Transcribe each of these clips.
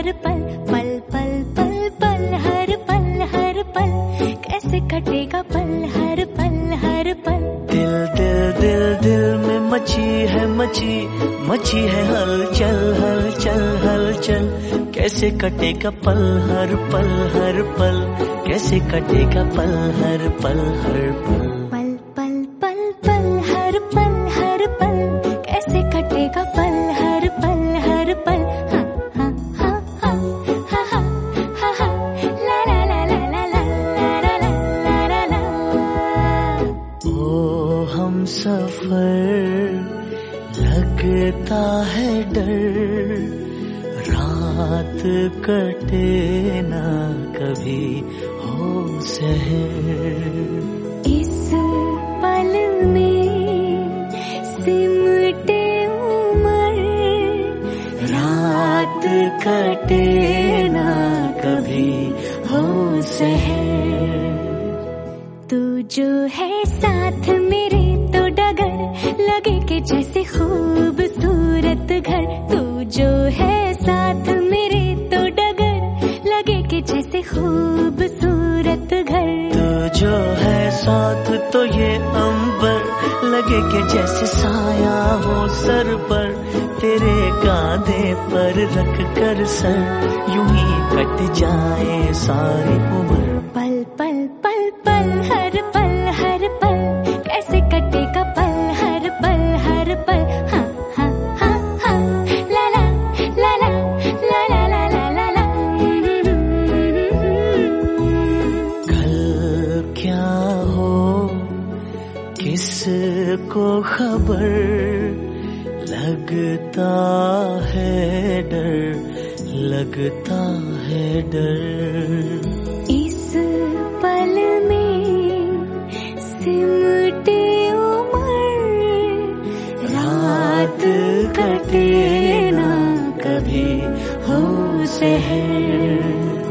हर पल, पल पल पल पल हर पल हर पल, कैसे कटेगा पल हर पल हर पल। दिल दिल दिल दिल में मची है हलचल हलचल हलचल, कैसे कटेगा पल हर पल हर पल, कैसे कटेगा पल हर पल हर पल। पल पल पल पल हर पल हर पल, कैसे कटेगा पल हर पल हर पल। हाँ हाँ हाँ हाँ हाँ हाँ हाँ हाँ, ला ला ला ला ला ला ला ला ला ला। ओ हम सफर लगता है डर, रात कटे ना कभी हो सहर। इस पल में सिमटे उम्र, रात कटे ना कभी हो सहर। तू जो है साथ मेरे तो डगर लगे कि जैसे खूबसूरत घर। तू जो है साथ मेरे तो डगर लगे कि जैसे खूबसूरत घर। तू जो है साथ तो ये अंबर लगे कि जैसे साया हो सर पर, तेरे कांधे पर रख कर सर यूं ही कट जाए सारी उम्र। पल पल पल पल हर पल हर पल, कैसे कटेगा पल हर पल हर पल। हाँ हाँ हाँ हाँ, ला ला ला ला ला ला ला ला ला ला। कल क्या हो किसको खबर, लगता है डर लगता है डर। इस पल में सिमटे उम्र, रात कटे ना कभी हो सहर।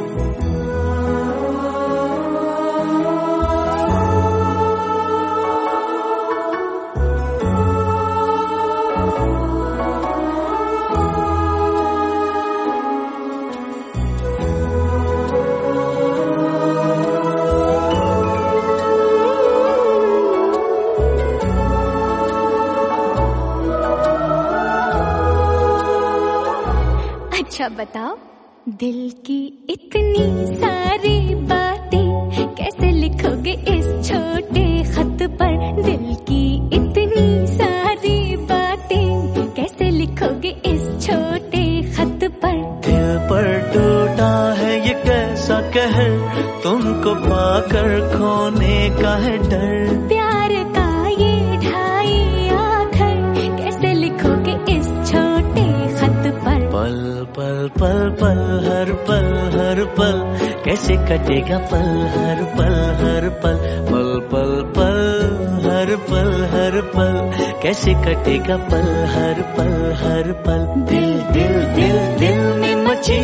अच्छा बताओ, दिल की इतनी सारी बातें कैसे लिखोगे इस छोटे खत पर। दिल की इतनी सारी बातें कैसे लिखोगे इस छोटे खत पर। दिल पर टूटा है ये कैसा कहर, तुमको पाकर खोने का है डर। प्यार का ये ढाई आखर कैसे लिखोगे इस छोटे खत पर। पल पल पल पल हर पल हर पल, कैसे कटेगा पल हर पल हर पल। पल पल पल हर पल हर पल, कैसे कटेगा पल हर पल हर पल। दिल दिल दिल दिल में मची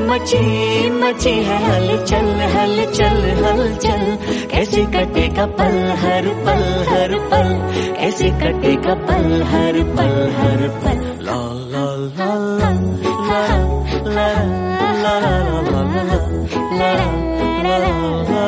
है हलचल हलचल हलचल, कैसे कटेगा पल हर पल हर पल, कैसे कटेगा पल हर पल हर पल। ला ला ला ला ला ला ला ला ला ला ला ला ला ला ला ला।